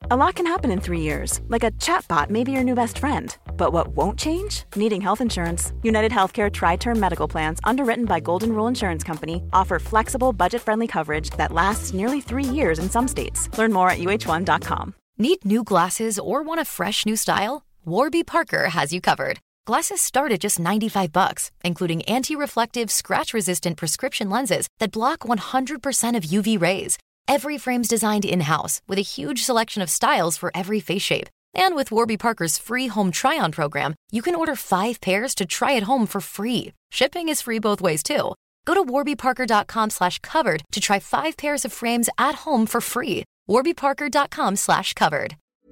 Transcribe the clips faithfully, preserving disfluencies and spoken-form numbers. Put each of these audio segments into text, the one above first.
A lot can happen in three years, like a chatbot may be your new best friend. But what won't change? Needing health insurance. United Healthcare Tri-Term Medical Plans, underwritten by Golden Rule Insurance Company, offer flexible, budget-friendly coverage that lasts nearly three years in some states. Learn more at U H one dot com. Need new glasses or want a fresh new style? Warby Parker has you covered. Glasses start at just ninety-five bucks, including anti-reflective, scratch-resistant prescription lenses that block one hundred percent of U V rays. Every frame's designed in-house with a huge selection of styles for every face shape. And with Warby Parker's free home try-on program, you can order five pairs to try at home for free. Shipping is free both ways, too. Go to warbyparker.com slash covered to try five pairs of frames at home for free. warbyparker.com slash covered.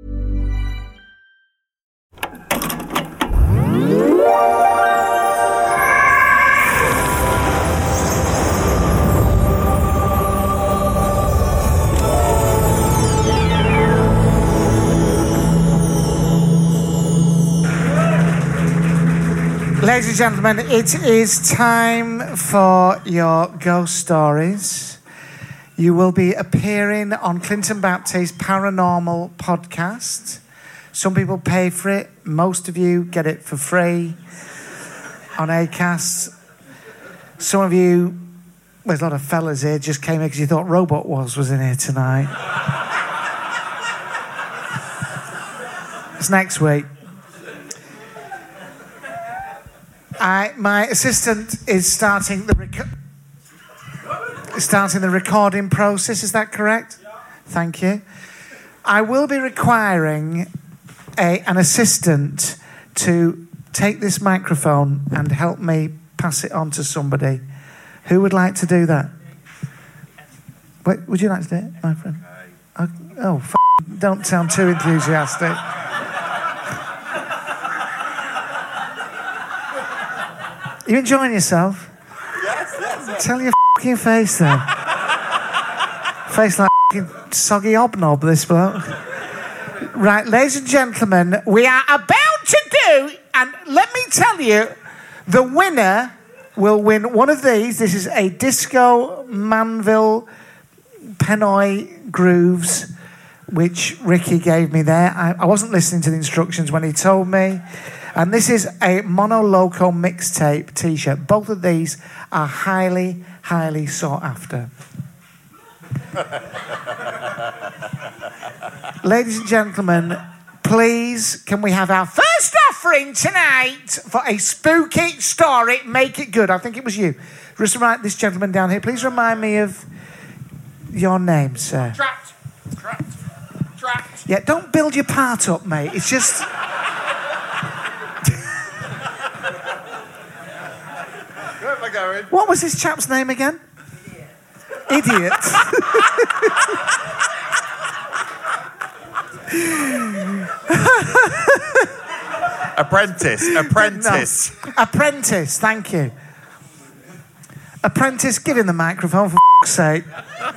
Ladies and gentlemen, it is time for your ghost stories. You will be appearing on Clinton Baptist's Paranormal Podcast. Some people pay for it. Most of you get it for free on Acast. Some of you, well, there's a lot of fellas here, just came here because you thought Robot Wars was in here tonight. It's next week. I, my assistant is starting the rec- starting the recording process. Is that correct? Yeah. Thank you. I will be requiring a, an assistant to take this microphone and help me pass it on to somebody. Who would like to do that? Wait, would you like to do it, my friend? Oh, oh f- don't sound too enthusiastic. You enjoying yourself? Yes, yes. yes. Tell your f***ing face then. Face like f***ing soggy hobnob, this bloke. Right, ladies and gentlemen, we are about to do, and let me tell you, the winner will win one of these. This is a Disco Manville Pennoi Grooves, which Ricky gave me there. I, I wasn't listening to the instructions when he told me. And this is a Mono Loco mixtape T-shirt. Both of these are highly, highly sought after. Ladies and gentlemen, please, can we have our first offering tonight for a spooky story? Make it good. I think it was you. Just write this gentleman down here. Please remind me of your name, sir. Trapped. Trapped. Trapped. Yeah, don't build your part up, mate. It's just... Where am I going? What was this chap's name again? Idiot. Idiot. Apprentice. Apprentice. No. Apprentice, thank you. Apprentice, give him the microphone for f***'s sake.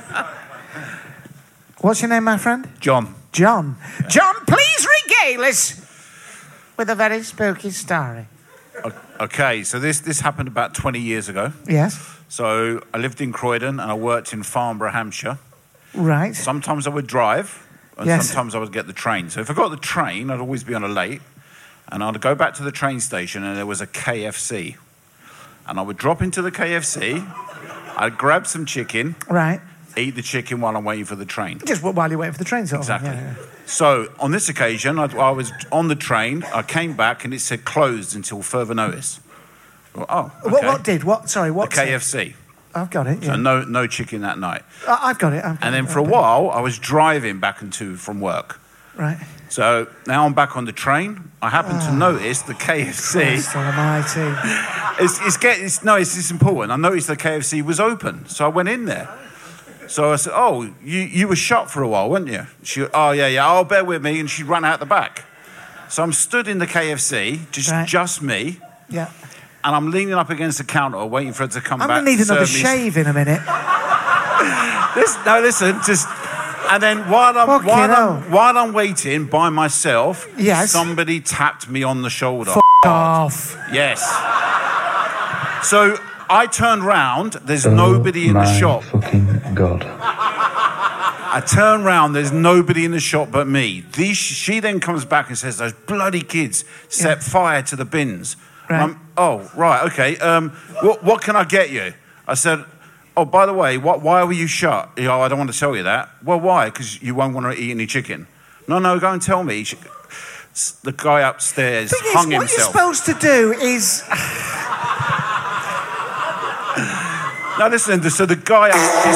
What's your name, my friend? John. John. Yeah. John, please regale us with a very spooky story. Okay, so this, this happened about twenty years ago. Yes. So I lived in Croydon and I worked in Farnborough, Hampshire. Right. Sometimes I would drive and yes. sometimes I would get the train. So if I got the train, I'd always be on a late. And I'd go back to the train station and there was a K F C. And I would drop into the K F C, I'd grab some chicken. Right. Eat the chicken while I'm waiting for the train. Just while you're waiting for the train, sort of. Exactly. Yeah, yeah. So on this occasion, I, I was on the train. I came back and it said closed until further notice. Well, oh, okay. What, what did? What? Sorry, what? The K F C. I've got it. Yeah. So no, no chicken that night. Uh, I've got it. I've got and then it, for a while, I was driving back and to from work. Right. So now I'm back on the train. I happen oh, to notice the K F C. Christ almighty. It's, it's getting. It's, no, it's, it's important. I noticed the K F C was open, so I went in there. So I said, "Oh, you, you were shut for a while, weren't you?" She, "Oh yeah, yeah. Oh, bear with me." And she ran out the back. So I'm stood in the K F C, just right. just me. Yeah. And I'm leaning up against the counter, waiting for her to come I'm back. I'm gonna need another me. shave in a minute. Listen, no, listen, just. And then while I'm while I'm, while I'm waiting by myself, yes. somebody tapped me on the shoulder. F*** off. Yes. So I turned round. There's oh nobody in my the shop. Fucking God. I turn round, there's nobody in the shop but me. These, she then comes back and says, those bloody kids set yeah. fire to the bins. Right. I'm, oh, right, okay. Um, what, what can I get you? I said, oh, by the way, what, why were you shut? You know, I don't want to tell you that. Well, why? Because you won't want to eat any chicken. No, no, go and tell me. She, the guy upstairs Thing hung is, himself. What you're supposed to do is... Now listen, so the guy... She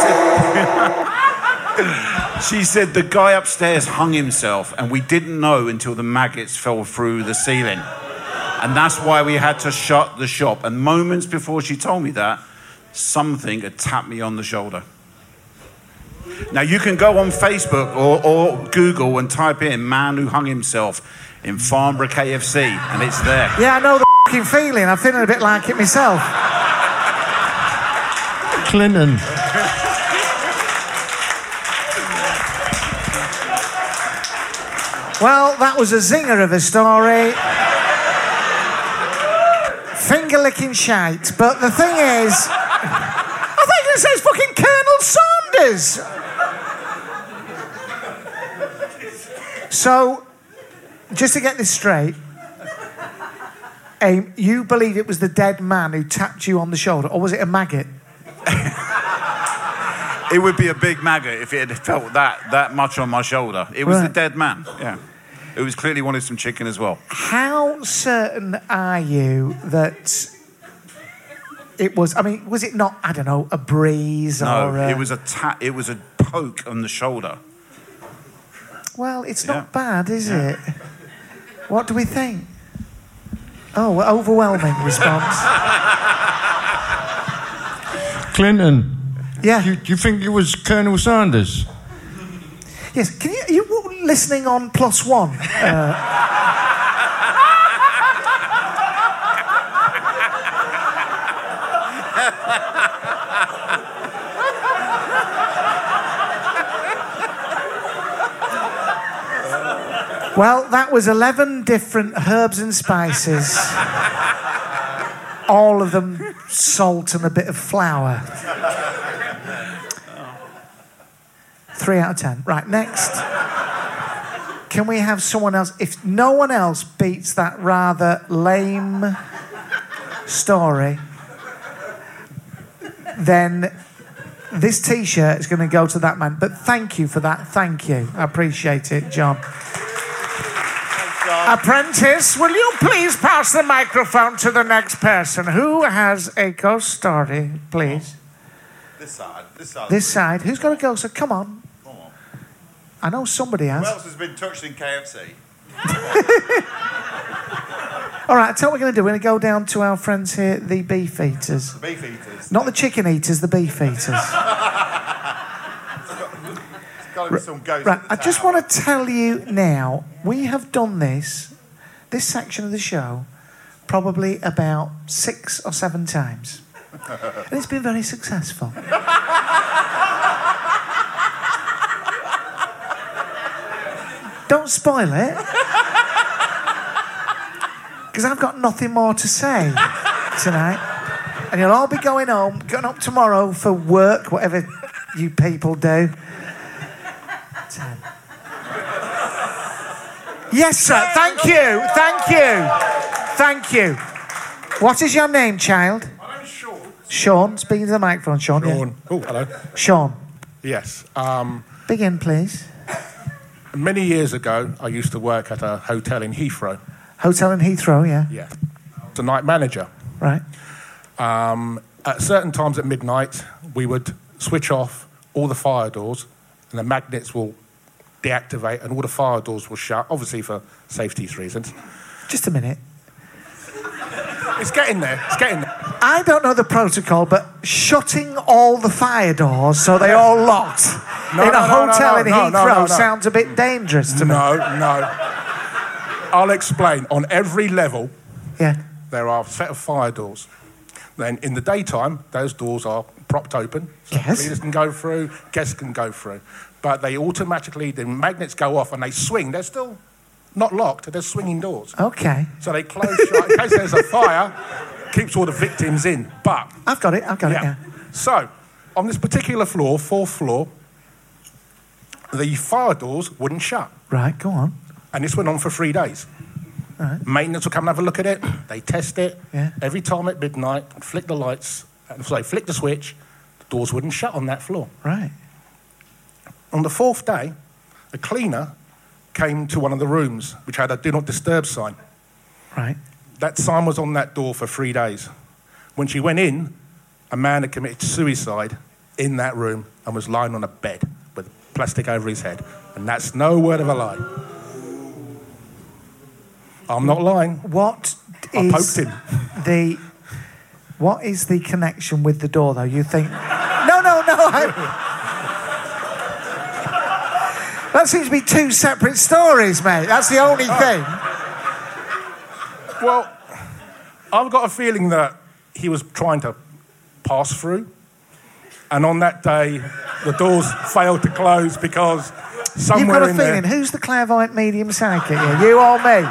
said, she said the guy upstairs hung himself and we didn't know until the maggots fell through the ceiling. And that's why we had to shut the shop. And moments before she told me that, something had tapped me on the shoulder. Now you can go on Facebook or, or Google and type in man who hung himself in Farnborough K F C and it's there. Yeah, I know the f***ing feeling. I'm feeling a bit like it myself. Clinton. Well, that was a zinger of a story. Finger-licking shite. But the thing is... I thought you were going to say it's fucking Colonel Saunders. So, just to get this straight, um, you believe it was the dead man who tapped you on the shoulder, or was it a maggot? It would be a big maggot if it had felt that that much on my shoulder. It was right. the dead man, yeah. It was clearly wanted some chicken as well. How certain are you that it was, I mean, was it not, I don't know, a breeze no, or... No, it was a ta- it was a poke on the shoulder. Well, it's yeah. not bad, is yeah. it? What do we think? Oh, overwhelming response. Clinton. Yeah. Do you, do you think it was Colonel Sanders? Yes. Can you? Are you listening on plus one? Uh, well, that was eleven different herbs and spices. All of them salt and a bit of flour. Three out of ten. Right, next. Can we have someone else? If no one else beats that rather lame story, then this T-shirt is going to go to that man. But thank you for that. Thank you. I appreciate it, John. Apprentice, will you please pass the microphone to the next person? Who has a ghost story, please? This side. This side. This side. Who's got a ghost? So come on. Come on. I know somebody has. Who else has been touched in K F C? All right, I tell you what we're going to do. We're going to go down to our friends here, the beef eaters. The beef eaters. Not the chicken eaters, the beef eaters. Got to be some ghost Right, in the I just tower. want to tell you now, we have done this, this section of the show, probably about six or seven times. And it's been very successful. Don't spoil it. Because I've got nothing more to say tonight. And you'll all be going home, going up tomorrow for work, whatever you people do. Ten. Yes, sir. Thank you. Thank you. Thank you. What is your name, child? My name's Sean. Sean. Speaking to the microphone, Sean. Sean. Yeah. Oh, hello. Sean. Yes. Um, Begin, please. many years ago, I used to work at a hotel in Heathrow. Hotel in Heathrow, yeah. Yeah. I was a night manager. Right. Um, at certain times at midnight, we would switch off all the fire doors and the magnets will deactivate and all the fire doors will shut, obviously for safety reasons. Just a minute. It's getting there. It's getting there. I don't know the protocol, but shutting all the fire doors so they all locked No, in a no, no, hotel no, in no, Heathrow no, no, no. sounds a bit dangerous to me. No, no. I'll explain. On every level, Yeah. there are a set of fire doors. Then in the daytime, those doors are propped open. So Yes. cleaners can go through, guests can go through. But they automatically, the magnets go off and they swing. They're still not locked, they're swinging doors. Okay. So they close shut in case there's a fire, keeps all the victims in. But, I've got it. I've got it. Yeah. so on this particular floor, fourth floor, the fire doors wouldn't shut. Right, go on. And this went on for three days. Right. Maintenance would come and have a look at it. They test it. Yeah. Every time at midnight, flick the lights, and sorry, flick the switch, the doors wouldn't shut on that floor. Right. On the fourth day, a cleaner came to one of the rooms, which had a do not disturb sign. Right. That sign was on that door for three days. When she went in, a man had committed suicide in that room and was lying on a bed with plastic over his head. And that's no word of a lie. I'm not lying. What I is poked him. the what is the connection with the door, though? You think? No, no, no. I... That seems to be two separate stories, mate. That's the only oh. thing. Well, I've got a feeling that he was trying to pass through, and on that day, the doors failed to close because somewhere You've got a in feeling. there... Who's the clairvoyant medium psychic here? You or me?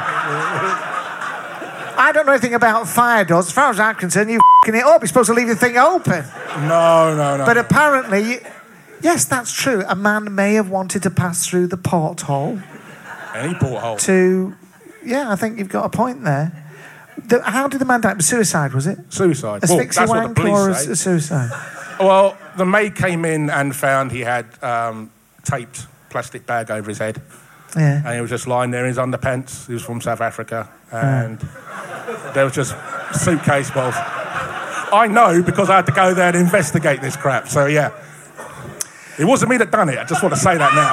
I don't know anything about fire doors. As far as I'm concerned, you f***ing it up. You're supposed to leave the thing open. No, no, no. But apparently, yes, that's true. A man may have wanted to pass through the porthole. Any porthole. To, yeah, I think you've got a point there. The, how did the man die? Suicide, was it? Suicide. Asphyxia well, wank or a, a suicide? Well, the maid came in and found he had um, taped plastic bag over his head. Yeah. And he was just lying there in his underpants. He was from South Africa. And yeah. there was just suitcase balls. I know because I had to go there and investigate this crap. So, yeah. It wasn't me that done it. I just want to say that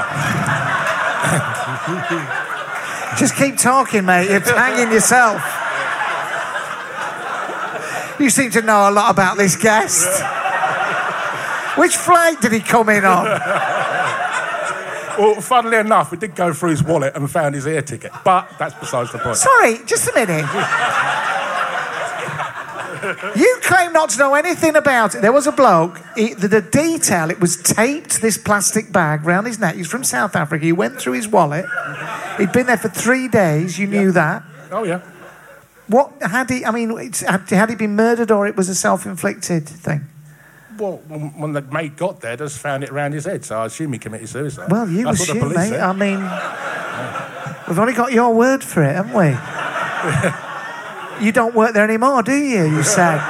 now. Just keep talking, mate. You're hanging yourself. You seem to know a lot about this guest. Which flight did he come in on? Well, funnily enough, we did go through his wallet and found his air ticket. But that's besides the point. Sorry, just a minute. You claim not to know anything about it. There was a bloke, he, the, the detail, it was taped, this plastic bag round his neck. He's from South Africa. He went through his wallet. He'd been there for three days. You knew that. Oh, yeah. What, had he, I mean, it's, had, had he been murdered or it was a self-inflicted thing? Well, when, when the maid got there, just found it around his head, so I assume he committed suicide. Well, you That's assume, what the police mate. said. I mean, we've only got your word for it, haven't we? You don't work there anymore, do you, you said?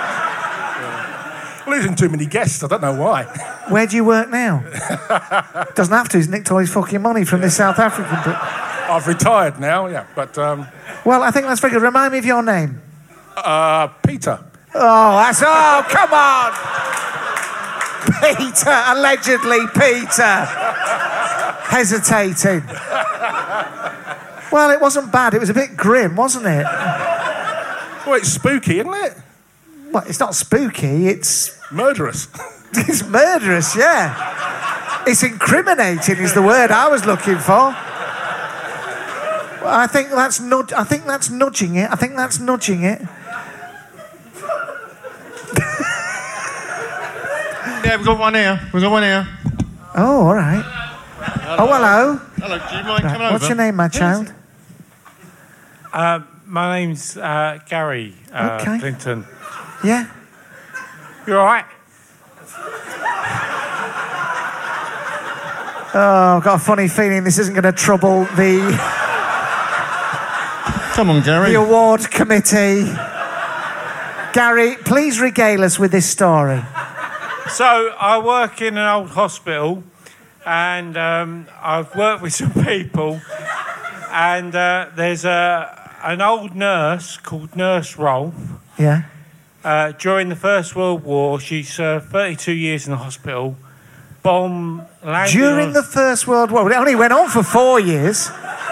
Losing too many guests, I don't know why. Where do you work now? Doesn't have to, he's nicked all his fucking money from this South African... But... I've retired now, yeah, but... Um... Well, I think that's very good. Remind me of your name. Uh, Peter. Oh, that's... Oh, come on! Peter, allegedly Peter. Hesitating. Well, it wasn't bad. It was a bit grim, wasn't it? Well, it's spooky, isn't it? Well, it's not spooky, it's... Murderous. It's murderous, yeah. It's incriminating is the word I was looking for. Well, I think that's nud- I think that's nudging it. I think that's nudging it. Yeah, we've got one here. We've got one here. Oh, all right. Hello. Oh, hello. Hello, do you mind Right. coming over? What's your name, my child? Uh, my name's uh, Gary uh, Okay. Clinton. Yeah. You all right? Oh, I've got a funny feeling this isn't going to trouble the... Come on, Gary. The award committee. Gary, please regale us with this story. So, I work in an old hospital, and um, I've worked with some people, and uh, there's a an old nurse called Nurse Rolfe. Yeah. Uh, during the First World War, she served thirty-two years in the hospital. Bomb landed During on... the First World War. It only went on for four years.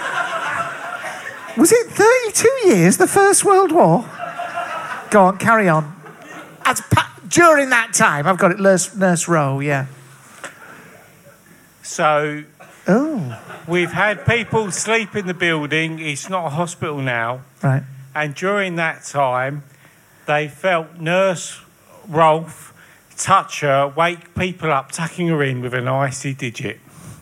Was it thirty-two years, the First World War? Go on, carry on. As pa- during that time, I've got it, Nurse, Nurse Rowe, yeah. So, oh. we've had people sleep in the building. It's not a hospital now. Right. And during that time, they felt Nurse Rolfe touch her, wake people up, tucking her in with an icy digit.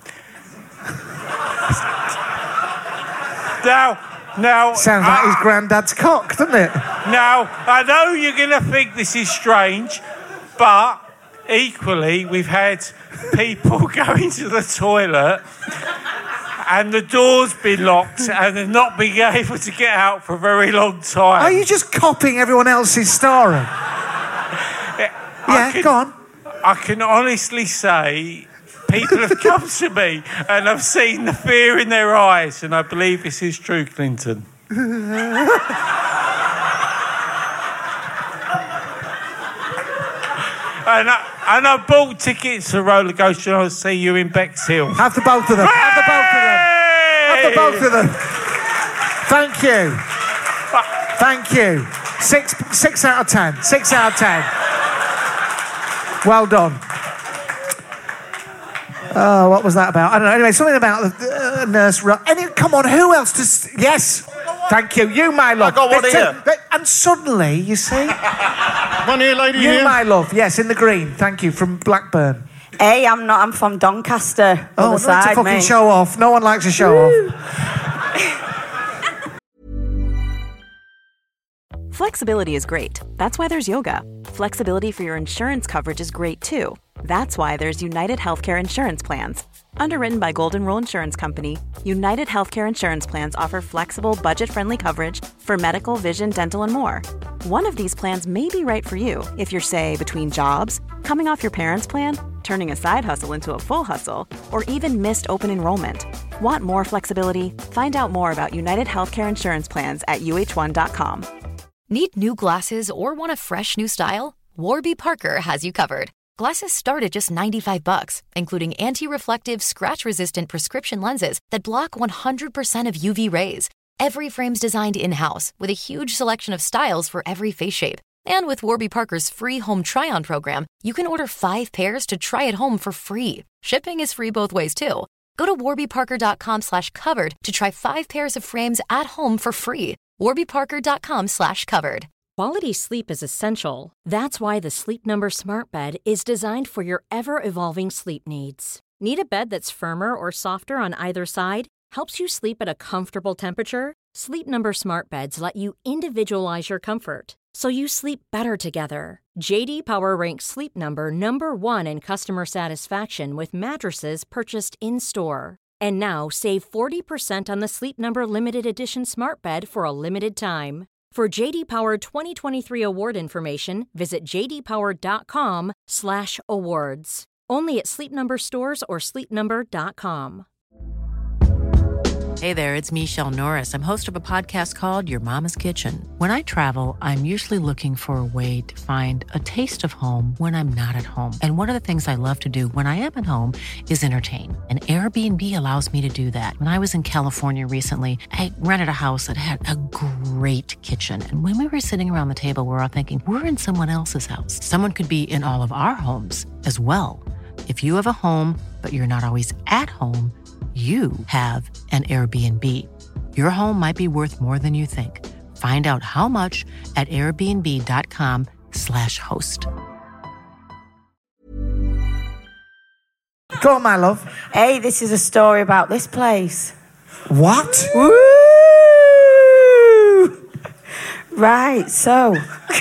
now, now... Sounds like uh, his granddad's cock, doesn't it? Now, I know you're going to think this is strange, but equally, we've had people go into the toilet and the door's been locked and they've not been able to get out for a very long time. Are you just copying everyone else's story? Yeah, can, go on. I can honestly say people have come to me and I've seen the fear in their eyes, and I believe this is true, Clinton. And I, and I bought tickets to roller coaster and I'll see you in Bexhill. Have the both of them. Have the both of them. Have the both of them. Thank you. Thank you. Six, six out of ten. Six out of ten. Well done. Oh, what was that about? I don't know. Anyway, something about the uh, nurse. Ru- Any, come on, who else? Does, yes. Thank you. You, my love. I got one There's here. two- And suddenly, you see... One here, lady, You, here. my love. Yes, in the green. Thank you. From Blackburn. Hey, I'm not. I'm from Doncaster. Oh, other not to side, fucking mate. show off. No one likes a show off. Flexibility is great. That's why there's yoga. Flexibility for your insurance coverage is great too. That's why there's United Healthcare Insurance Plans. Underwritten by Golden Rule Insurance Company, United Healthcare Insurance Plans offer flexible, budget-friendly coverage for medical, vision, dental, and more. One of these plans may be right for you if you're, say, between jobs, coming off your parents' plan, turning a side hustle into a full hustle, or even missed open enrollment. Want more flexibility? Find out more about United Healthcare Insurance Plans at U H one dot com. Need new glasses or want a fresh new style? Warby Parker has you covered. Glasses start at just ninety-five bucks, including anti-reflective, scratch-resistant prescription lenses that block one hundred percent of U V rays. Every frame's designed in-house with a huge selection of styles for every face shape. And with Warby Parker's free home try-on program, you can order five pairs to try at home for free. Shipping is free both ways, too. Go to warbyparker.com slash covered to try five pairs of frames at home for free. warbyparker.com slash covered. Quality sleep is essential. That's why the Sleep Number Smart Bed is designed for your ever-evolving sleep needs. Need a bed that's firmer or softer on either side? Helps you sleep at a comfortable temperature? Sleep Number Smart Beds let you individualize your comfort, so you sleep better together. J D Power ranks Sleep Number number one in customer satisfaction with mattresses purchased in-store. And now save forty percent on the Sleep Number Limited Edition Smart Bed for a limited time. For J D Power twenty twenty-three award information, visit jdpower.com slash awards. Only at Sleep Number stores or sleep number dot com. Hey there, it's Michelle Norris. I'm host of a podcast called Your Mama's Kitchen. When I travel, I'm usually looking for a way to find a taste of home when I'm not at home. And one of the things I love to do when I am at home is entertain. And Airbnb allows me to do that. When I was in California recently, I rented a house that had a great kitchen. And when we were sitting around the table, we were all thinking, we're in someone else's house. Someone could be in all of our homes as well. If you have a home, but you're not always at home, you have an Airbnb. Your home might be worth more than you think. Find out how much at airbnb.com slash host. Go on, my love. Hey, this is a story about this place. What? Woo! Right, so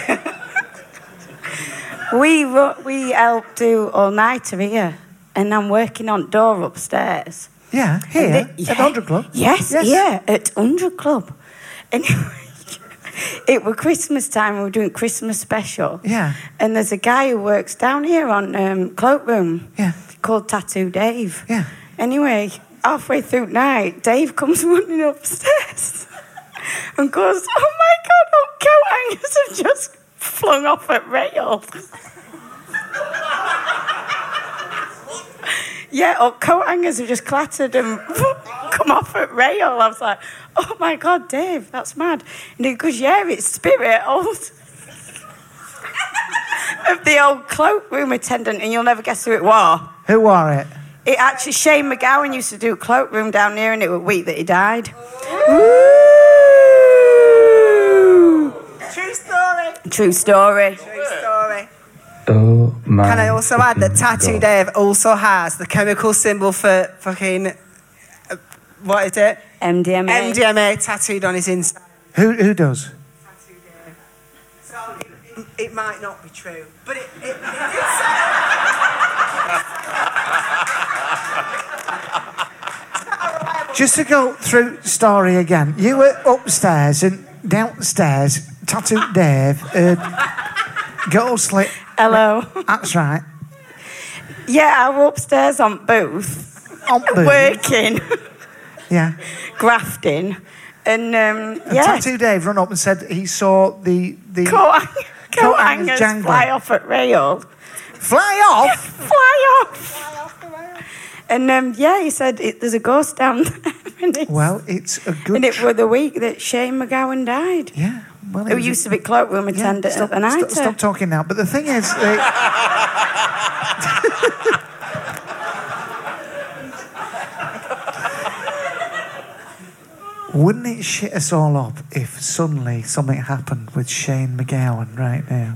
we ru- we helped do all-nighter here, and I'm working on door upstairs. Yeah, here, And at they- the Hundred Club? Yes, Yes. yeah, at Hundred Club. Anyway, it was Christmas time. We were doing Christmas special. Yeah. And there's a guy who works down here on um, Cloakroom. Yeah. Called Tattoo Dave. Yeah. Anyway, halfway through night, Dave comes running upstairs and goes, "Oh my God, our coat hangers have just flung off at rails." Yeah, our coat hangers have just clattered and come off at rail. I was like, "Oh my God, Dave, that's mad." And he goes, "Yeah, it's Spirit old." Of the old cloakroom attendant, and you'll never guess who it was. Who wore it? It actually, Shane McGowan used to do cloakroom down here, and it was a week that he died. Woo! True story. True story. True story. Oh my. Can I also add that Tattoo God. Dave also has the chemical symbol for fucking, uh, what is it? M D M A. M D M A tattooed on his inside. Who who does? So it, it, it might not be true, but it, it, it did say... Just to go through story again. You were upstairs and downstairs, Tattooed Dave, uh, ghostly. Hello. That's right. Yeah, I was upstairs on booth. On booth? Working. Yeah. Grafting. And, um, and yeah. Tattoo Dave run up and said he saw the... the coat, coat hangers hangers jangling. fly off at rail. Fly off? Fly off. And um, yeah, he said it, there's a ghost down there. And it's, Well, it's a good... and it was the week that Shane McGowan died. Yeah. Well, Who was used a- to be cloakroom Yeah, attendant stop, at the night. stop, stop talking now. But the thing is... Uh, wouldn't it shit us all up if suddenly something happened with Shane McGowan right now?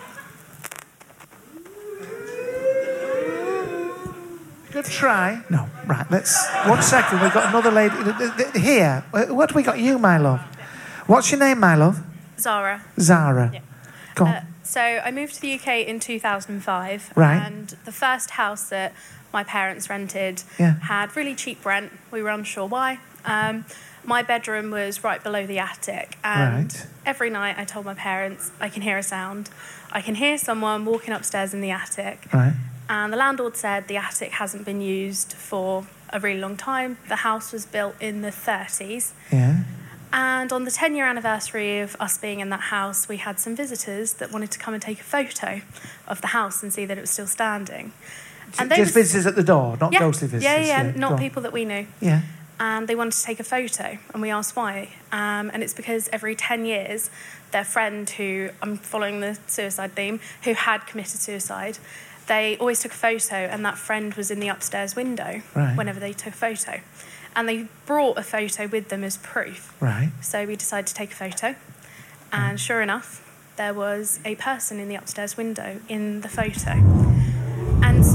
Good try. No, right, let's... One second, we've got another lady... Here, what have we got? You, my love. What's your name, my love? Zara. Zara. Yeah. Go on. Uh, so I moved to the U K in two thousand five. Right. And the first house that my parents rented Yeah. had really cheap rent. We were unsure why. Um, my bedroom was right below the attic. And Right. every night I told my parents, I can hear a sound. I can hear someone walking upstairs in the attic. Right. And the landlord said the attic hasn't been used for a really long time. The house was built in the thirties. Yeah. And on the ten-year anniversary of us being in that house, we had some visitors that wanted to come and take a photo of the house and see that it was still standing. And they Just was- visitors at the door, not yeah, ghostly visitors. Yeah, yeah, Go not on. people that we knew. Yeah. And they wanted to take a photo, and we asked why. Um, and it's because every ten years, their friend who, I'm following the suicide theme, who had committed suicide, they always took a photo, and that friend was in the upstairs window Right. whenever they took a photo. And they brought a photo with them as proof. Right. So we decided to take a photo. And sure enough, there was a person in the upstairs window in the photo. And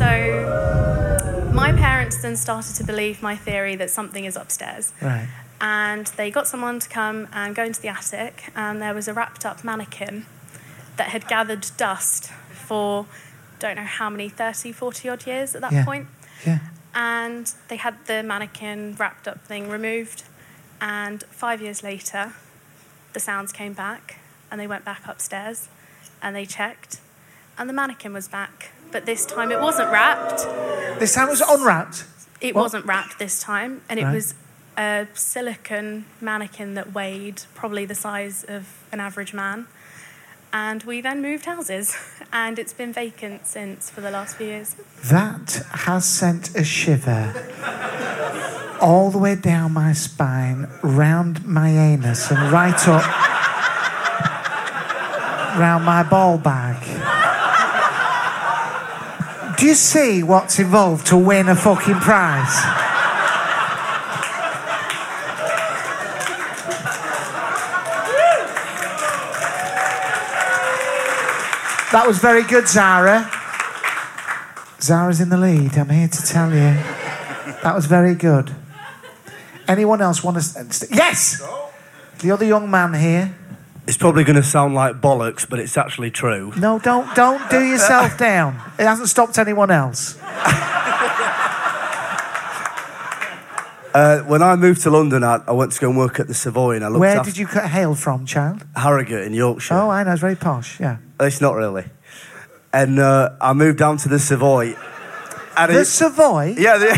so my parents then started to believe my theory that something is upstairs. Right. And they got someone to come and go into the attic, and there was a wrapped up mannequin that had gathered dust for don't know how many, thirty, forty odd years at that Yeah. point. Yeah. And they had the mannequin wrapped up thing removed. And five years later, the sounds came back, and they went back upstairs, and they checked, and the mannequin was back. But this time it wasn't wrapped. This time it was unwrapped? It What? wasn't wrapped this time, and it Right. was a silicone mannequin that weighed probably the size of an average man. And we then moved houses, and it's been vacant since for the last few years. That has sent a shiver all the way down my spine, round my anus, and right up round my ball bag. Do you see what's involved to win a fucking prize? That was very good, Zara. Zara's in the lead, I'm here to tell you. That was very good. Anyone else want to... St- yes! The other young man here. It's probably going to sound like bollocks, but it's actually true. No, don't don't do yourself down. It hasn't stopped anyone else. Uh, when I moved to London, I, I went to go and work at the Savoy, and I looked Where after did you cut hail from, child? Harrogate in Yorkshire. Oh, I know, it's very posh, yeah. It's not really. And uh, I moved down to the Savoy. And The it- Savoy? Yeah. The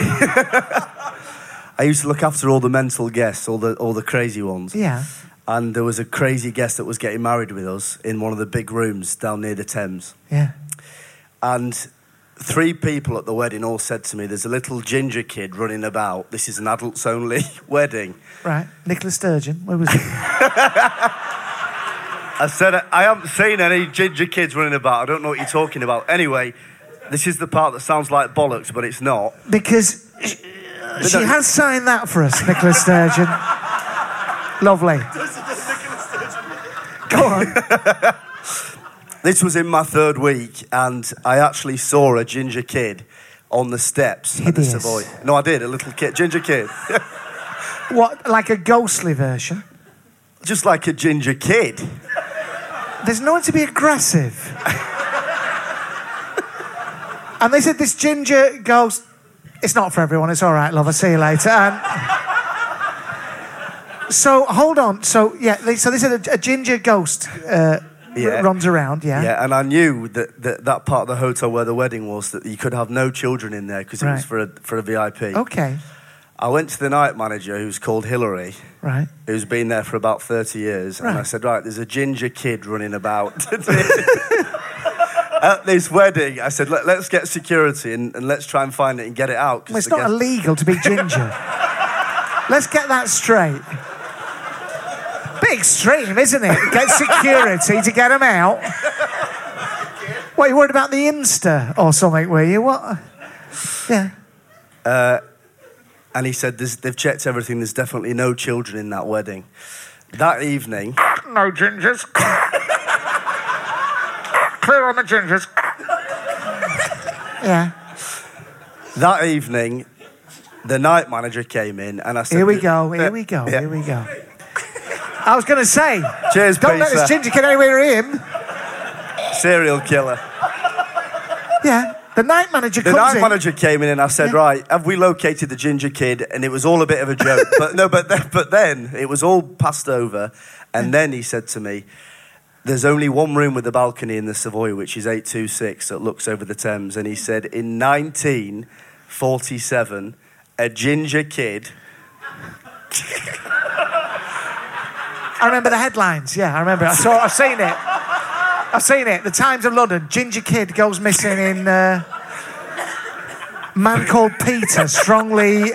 I used to look after all the mental guests, all the all the crazy ones. Yeah. And there was a crazy guest that was getting married with us in one of the big rooms down near the Thames. Yeah. And three people at the wedding all said to me, there's a little ginger kid running about. This is an adults-only wedding. Right. Nicola Sturgeon, where was it? I said, I haven't seen any ginger kids running about. I don't know what you're talking about. Anyway, this is the part that sounds like bollocks, but it's not. Because she, she has signed that for us, Nicola Sturgeon. Lovely. Go on. This was in my third week, and I actually saw a ginger kid on the steps at the Hideous. Savoy. No, I did, a little kid, ginger kid. What, like a ghostly version? Just like a ginger kid. There's no one to be aggressive. And they said this ginger ghost, it's not for everyone, it's all right, love, I'll see you later. And so, hold on. So, yeah, they, so they said a, a ginger ghost uh, Yeah. r- runs around, yeah. Yeah, and I knew that, that that part of the hotel where the wedding was, that you could have no children in there because it was Right. for a, for a V I P. Okay, I went to the night manager, who's called Hillary, right. who's been there for about thirty years, and I Right. said, right, there's a ginger kid running about at this wedding. I said, Let, let's get security and, and let's try and find it and get it out. 'cause Well, it's the not guest- illegal to be ginger. Let's get that straight. Bit extreme, isn't it? Get security to get them out. What, you worried about the Insta or something, were you? What? Yeah. Uh, and he said, there's, they've checked everything, there's definitely no children in that wedding. That evening... No gingers. Clear on the gingers. Yeah. That evening, the night manager came in and I said... Here we go, here we go, Yeah. here we go. I was going to say, Cheers, don't let Peter. this ginger kid anywhere near him. Serial killer. Yeah. The night manager The comes night in. manager came in and I said, right, have we located the ginger kid? And it was all a bit of a joke. But no, but then, but then it was all passed over. And then he said to me, there's only one room with a balcony in the Savoy, which is eight two six, that looks over the Thames. And he said, in nineteen forty-seven, a ginger kid... I remember the headlines. Yeah, I remember. I saw. I've seen it. I've seen it. The Times of London. Ginger kid goes missing in. Uh, man called Peter. Strongly.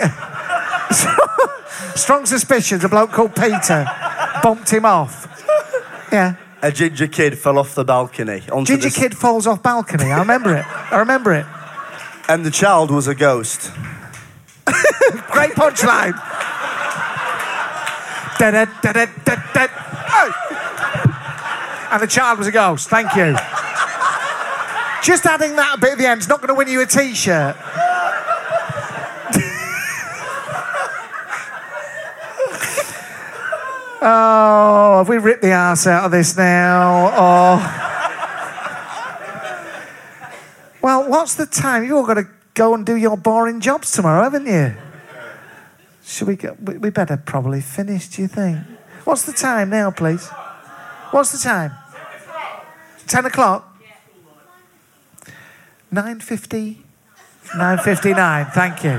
Strong suspicions. A bloke called Peter bumped him off. Yeah. A ginger kid fell off the balcony. Onto Ginger the... kid falls off balcony. I remember it. I remember it. And the child was a ghost. Great punchline. Da, da, da, da, da, da. Oh. And the child was a ghost. Thank you. Just adding that bit at the end is not going to win you a T-shirt. Oh, have we ripped the arse out of this now? Oh. Well, what's the time? You've all got to go and do your boring jobs tomorrow, haven't you? Should we go? We we better probably finish, do you think? What's the time now, please? What's the time? Ten o'clock? Nine fifty? Nine fifty-nine, thank you.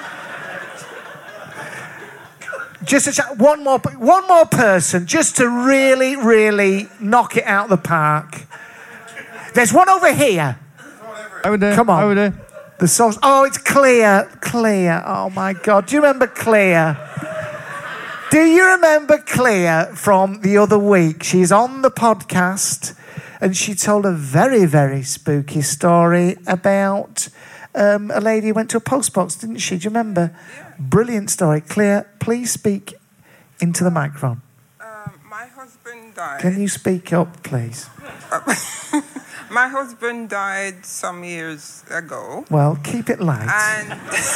Just a ch- one more, one more person, just to really, really knock it out of the park. There's one over here. Over there. Come on. Over there. The sauce. Oh, it's Clear. Clear. Oh my God. Do you remember Clear? Do you remember Clear from the other week? She's on the podcast and she told a very, very spooky story about um, a lady who went to a postbox, didn't she? Do you remember? Yeah. Brilliant story. Clear, please speak into the microphone. Um, my husband died. Can you speak up, please? My husband died some years ago. Well, keep it light. And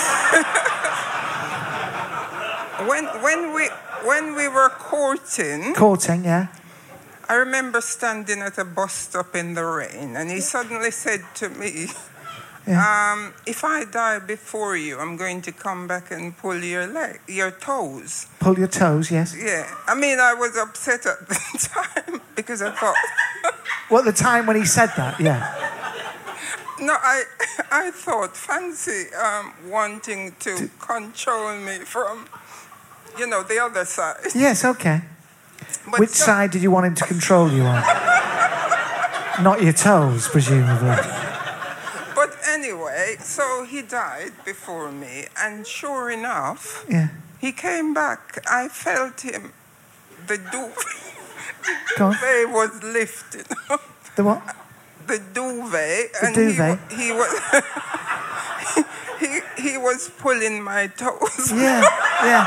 when when we when we were courting, Courting, yeah. I remember standing at a bus stop in the rain, and he suddenly said to me, Yeah. um, "If I die before you, I'm going to come back and pull your leg, your toes." Pull your toes, yes. Yeah, I mean, I was upset at the time because I thought. Well, at the time when he said that, yeah. No, I I thought fancy um, wanting to control me from, you know, the other side. Yes, okay. But Which so- side did you want him to control you on? Not your toes, presumably. But anyway, so he died before me, and sure enough, Yeah. he came back. I felt him. The duvet, Go on. duvet was lifted. The what? The duvet. The and duvet? He, he was. he, he was pulling my toes. Yeah, yeah.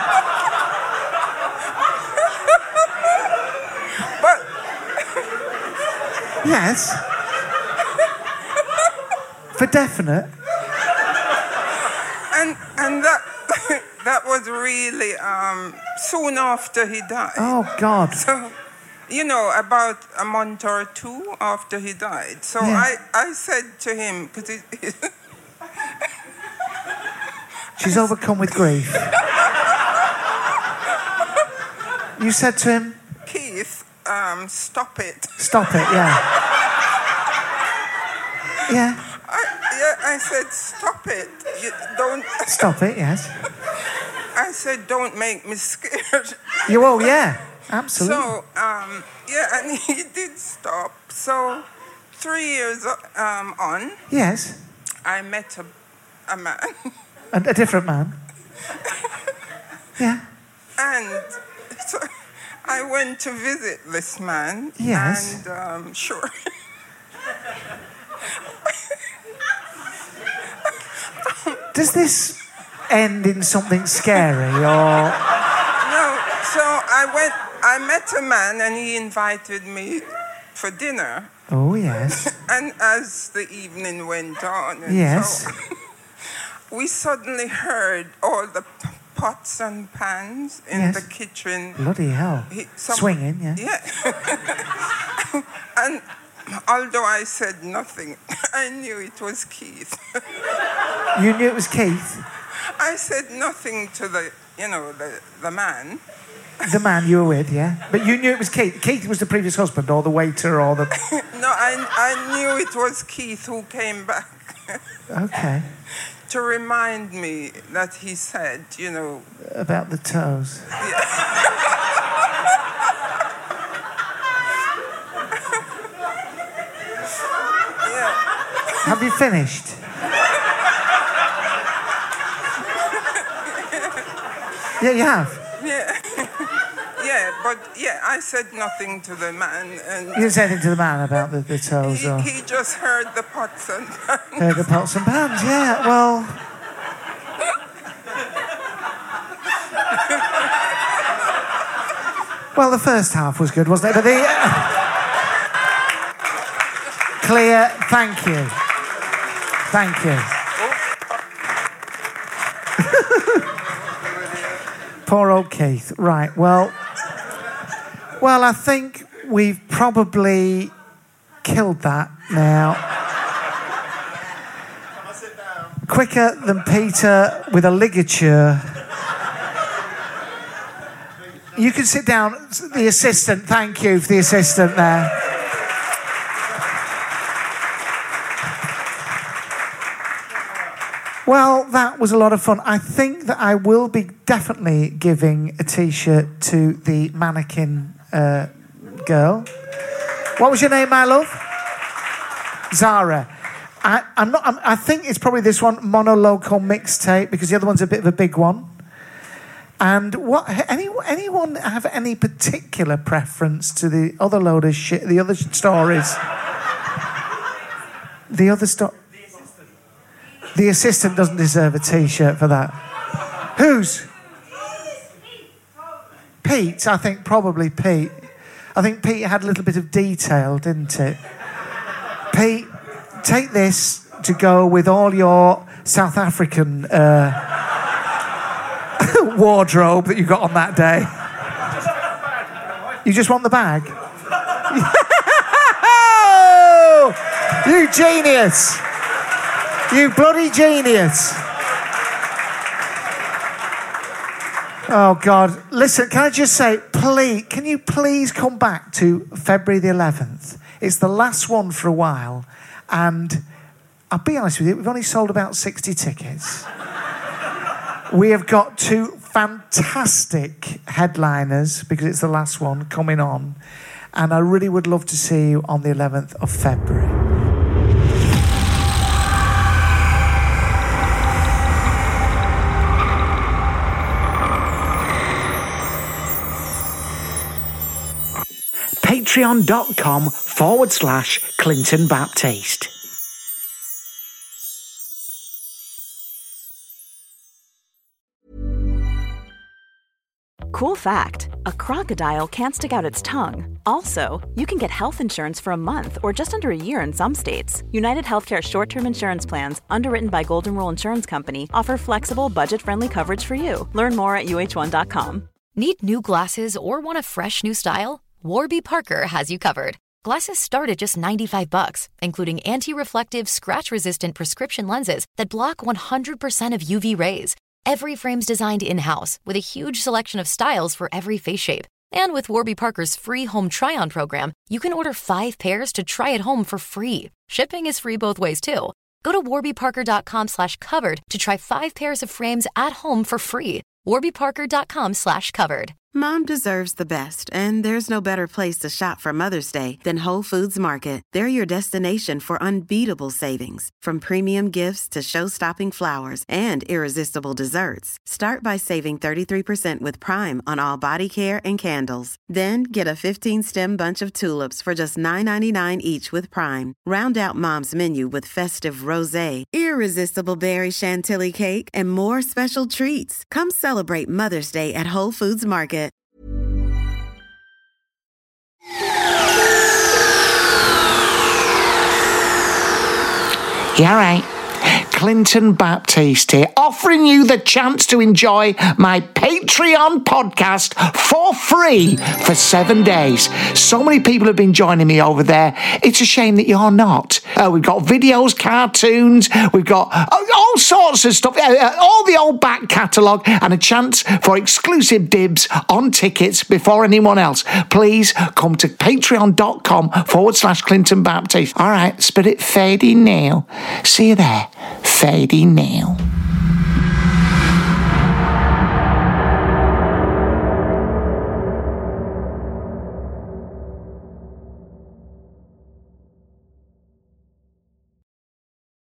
But Yes. For definite. and and that that was really um, soon after he died. Oh, God. So, you know, about a month or two after he died. So Yeah. I, I said to him, because he, She's overcome with grief. You said to him, Keith, um, stop it. stop it, yeah. Yeah, I, yeah, I said, stop it. You don't. stop it, yes. I said, don't make me scared. You, oh, yeah, absolutely. So, um, yeah, and he did stop. So, three years um, on, Yes, I met a, a man. a, a different man. Yeah. And so I went to visit this man. Yes. And um, sure. Does this end in something scary, or... No, so I went, I met a man and he invited me for dinner. Oh, yes. And as the evening went on, and Yes. so we suddenly heard all the p- pots and pans in Yes. the kitchen. Bloody hell. He- some- Swinging, yeah. Yeah. And although I said nothing, I knew it was Keith. You knew it was Keith? I said nothing to the, you know, the, the man. The man you were with, yeah? But you knew it was Keith. Keith was the previous husband, or the waiter, or the... No, I, I knew it was Keith who came back. Okay. To remind me that he said, you know... About the toes. Have you finished? Yeah, you have. Yeah. Yeah, but yeah, I said nothing to the man, and You didn't say anything to the man about the, the toes, he, or... he just heard the pots and pans. Heard the pots and pans, yeah, well... Well, the first half was good, wasn't it? But the... Clear, thank you. Thank you. Poor old Keith. Right, well... Well, I think we've probably killed that now. Quicker than Peter with a ligature. You can sit down. The assistant, thank you for the assistant there. Well, that was a lot of fun. I think that I will be definitely giving a T-shirt to the mannequin uh, girl. What was your name, my love? Zara. I, I'm not. I'm, I think it's probably this one, monolocal mixtape, because the other one's a bit of a big one. And what? Any, anyone have any particular preference to the other load of shit? The other stories. The other story. The assistant doesn't deserve a T-shirt for that. Whose? Pete, I think probably Pete. I think Pete had a little bit of detail, didn't it? Pete, take this to go with all your South African uh, wardrobe that you got on that day. You just want the bag? You genius! You bloody genius. Oh, God. Listen, can I just say, please, can you please come back to February the eleventh? It's the last one for a while. And I'll be honest with you, we've only sold about sixty tickets. We have got two fantastic headliners, because it's the last one, coming on. And I really would love to see you on the eleventh of February. Patreon.com forward slash Clinton Baptiste. Cool fact, a crocodile can't stick out its tongue. Also, you can get health insurance for a month or just under a year in some states. United Healthcare short-term insurance plans, underwritten by Golden Rule Insurance Company, offer flexible, budget-friendly coverage for you. Learn more at U H one dot com. Need new glasses or want a fresh new style? Warby Parker has you covered. Glasses start at just ninety-five bucks, including anti-reflective, scratch-resistant prescription lenses that block one hundred percent of U V rays. Every frame's designed in-house with a huge selection of styles for every face shape. And with Warby Parker's free home try-on program, you can order five pairs to try at home for free. Shipping is free both ways, too. Go to warbyparker.com slash covered to try five pairs of frames at home for free. warbyparker.com slash covered. Mom deserves the best, and there's no better place to shop for Mother's Day than Whole Foods Market. They're your destination for unbeatable savings, from premium gifts to show-stopping flowers and irresistible desserts. Start by saving thirty-three percent with Prime on all body care and candles. Then get a fifteen-stem bunch of tulips for just nine ninety-nine each with Prime. Round out Mom's menu with festive rosé, irresistible berry chantilly cake, and more special treats. Come celebrate Mother's Day at Whole Foods Market. Yeah, right. Clinton Baptiste here, offering you the chance to enjoy my Patreon podcast for free for seven days. So many people have been joining me over there. It's a shame that you're not. Uh, we've got videos, cartoons, we've got uh, all sorts of stuff, uh, all the old back catalogue, and a chance for exclusive dibs on tickets before anyone else. Please come to patreon.com forward slash Clinton Baptiste. All right, spirit fading now. See you there. Fading now.